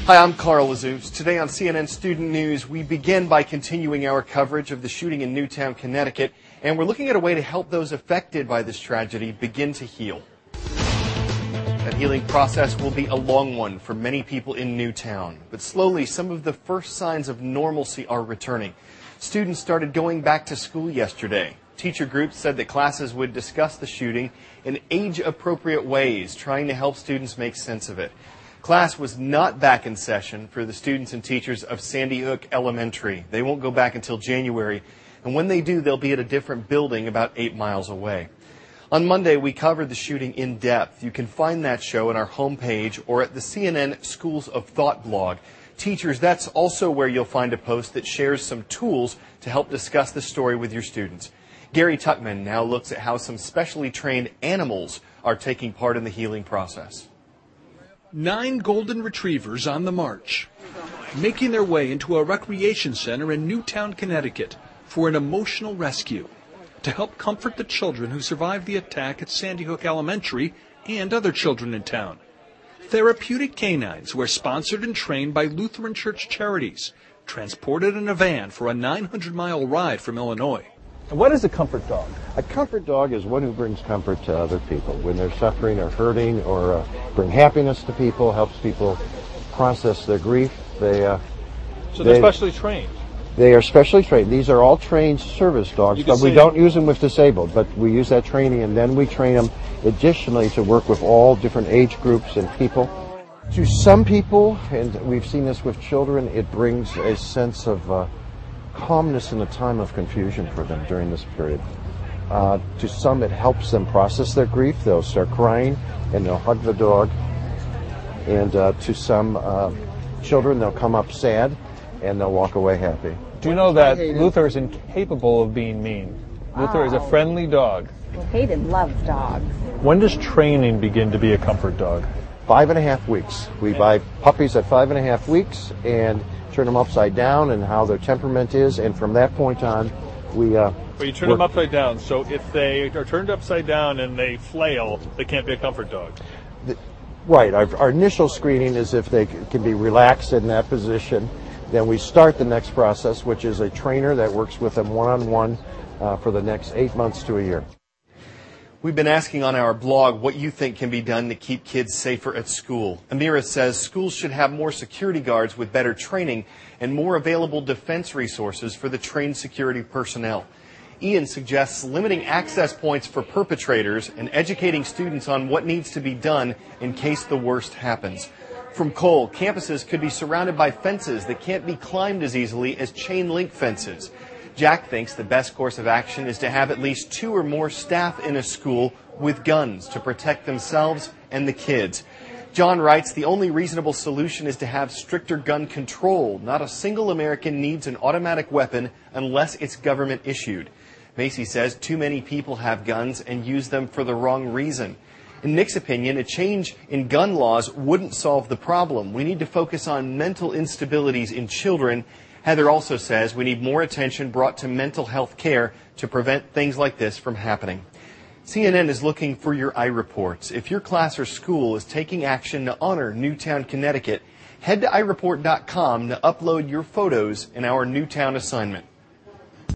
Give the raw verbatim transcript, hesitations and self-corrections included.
Hi, I'm Carl Azouz. Today on C N N Student News, we begin by continuing our coverage of the shooting in Newtown, Connecticut, and we're looking at a way to help those affected by this tragedy begin to heal. That healing process will be a long one for many people in Newtown, but slowly some of the first signs of normalcy are returning. Students started going back to school yesterday. Teacher groups said that classes would discuss the shooting in age-appropriate ways, trying to help students make sense of it. Class was not back in session for the students and teachers of Sandy Hook Elementary. They won't go back until January, and when they do, they'll be at a different building about eight miles away. On Monday, we covered the shooting in depth. You can find that show on our homepage or at the C N N Schools of Thought blog. Teachers, that's also where you'll find a post that shares some tools to help discuss the story with your students. Gary Tuckman now looks at how some specially trained animals are taking part in the healing process. Nine golden retrievers on the march, making their way into a recreation center in Newtown, Connecticut for an emotional rescue to help comfort the children who survived the attack at Sandy Hook Elementary and other children in town. Therapeutic canines were sponsored and trained by Lutheran Church Charities, transported in a van for a nine hundred mile ride from Illinois. What is a comfort dog? A comfort dog is one who brings comfort to other people when they're suffering or hurting, or uh, bring happiness to people, helps people process their grief. They uh, So they're they, specially trained? They are specially trained. These are all trained service dogs, but we don't use them with disabled, but we use that training, and then we train them additionally to work with all different age groups and people. To some people, and we've seen this with children, it brings a sense of uh, calmness in a time of confusion for them during this period. Uh, to some, it helps them process their grief. They'll start crying and they'll hug the dog. And uh, to some uh, children, they'll come up sad and they'll walk away happy. Do you know that Luther is incapable of being mean? Wow. Luther is a friendly dog. Well, Hayden loves dogs. When does training begin to be a comfort dog? Five and a half weeks. We buy puppies at five and a half weeks and turn them upside down and how their temperament is, and from that point on, we... Uh, but you turn work. them upside down, so if they are turned upside down and they flail, they can't be a comfort dog. The, right. Our, our initial screening is if they can be relaxed in that position. Then we start the next process, which is a trainer that works with them one-on-one uh, for the next eight months to a year. We've been asking on our blog what you think can be done to keep kids safer at school. Amira says schools should have more security guards with better training and more available defense resources for the trained security personnel. Ian suggests limiting access points for perpetrators and educating students on what needs to be done in case the worst happens. From Cole, campuses could be surrounded by fences that can't be climbed as easily as chain link fences. Jack thinks the best course of action is to have at least two or more staff in a school with guns to protect themselves and the kids. John writes, the only reasonable solution is to have stricter gun control. Not a single American needs an automatic weapon unless it's government issued. Macy says too many people have guns and use them for the wrong reason. In Nick's opinion, a change in gun laws wouldn't solve the problem. We need to focus on mental instabilities in children. Heather also says we need more attention brought to mental health care to prevent things like this from happening. C N N is looking for your iReports. If your class or school is taking action to honor Newtown, Connecticut, head to i report dot com to upload your photos in our Newtown assignment.